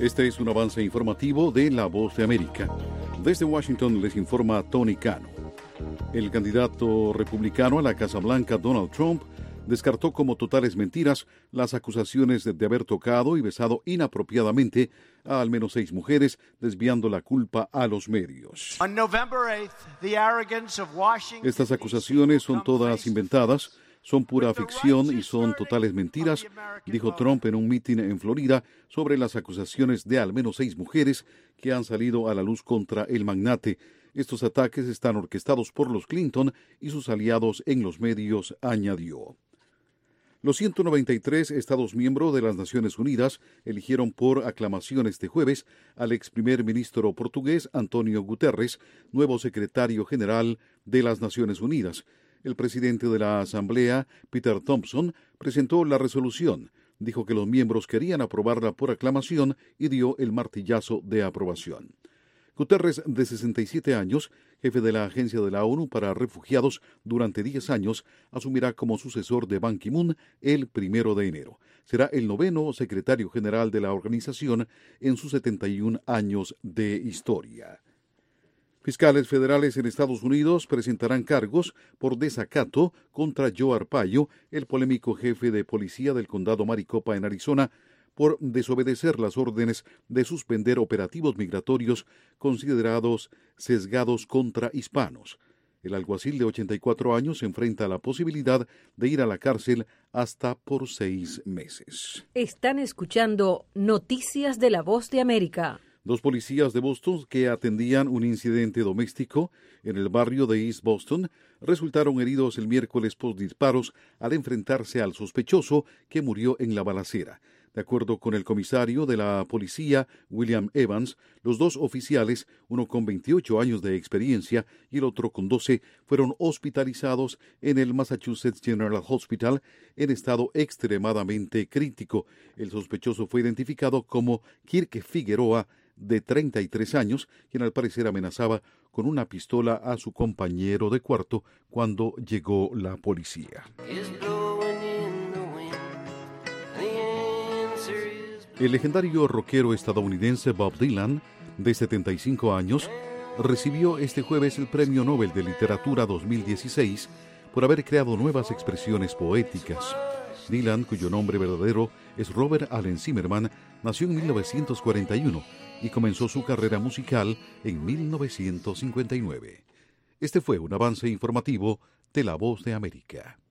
Este es un avance informativo de La Voz de América. Desde Washington les informa Tony Cano. El candidato republicano a la Casa Blanca, Donald Trump, descartó como totales mentiras las acusaciones de haber tocado y besado inapropiadamente a al menos 6 mujeres, desviando la culpa a los medios. Estas acusaciones son todas inventadas, son pura ficción y son totales mentiras, dijo Trump en un mitin en Florida sobre las acusaciones de al menos 6 mujeres que han salido a la luz contra el magnate. Estos ataques están orquestados por los Clinton y sus aliados en los medios, añadió. Los 193 Estados miembros de las Naciones Unidas eligieron por aclamación este jueves al ex primer ministro portugués António Guterres, nuevo secretario general de las Naciones Unidas. El presidente de la Asamblea, Peter Thompson, presentó la resolución, dijo que los miembros querían aprobarla por aclamación y dio el martillazo de aprobación. Guterres, de 67 años, jefe de la Agencia de la ONU para Refugiados durante 10 años, asumirá como sucesor de Ban Ki-moon el 1 de enero. Será el 9º secretario general de la organización en sus 71 años de historia. Fiscales federales en Estados Unidos presentarán cargos por desacato contra Joe Arpaio, el polémico jefe de policía del condado Maricopa en Arizona, por desobedecer las órdenes de suspender operativos migratorios considerados sesgados contra hispanos. El alguacil de 84 años se enfrenta a la posibilidad de ir a la cárcel hasta por 6 meses. Están escuchando Noticias de la Voz de América. 2 policías de Boston que atendían un incidente doméstico en el barrio de East Boston resultaron heridos el miércoles por disparos al enfrentarse al sospechoso que murió en la balacera. De acuerdo con el comisario de la policía, William Evans, los 2 oficiales, uno con 28 años de experiencia y el otro con 12, fueron hospitalizados en el Massachusetts General Hospital en estado extremadamente crítico. El sospechoso fue identificado como Kirk Figueroa, de 33 años, quien al parecer amenazaba con una pistola a su compañero de cuarto cuando llegó la policía. El legendario rockero estadounidense Bob Dylan, de 75 años, recibió este jueves el Premio Nobel de Literatura 2016 por haber creado nuevas expresiones poéticas. Dylan, cuyo nombre verdadero es Robert Allen Zimmerman, nació en 1941 y comenzó su carrera musical en 1959. Este fue un avance informativo de La Voz de América.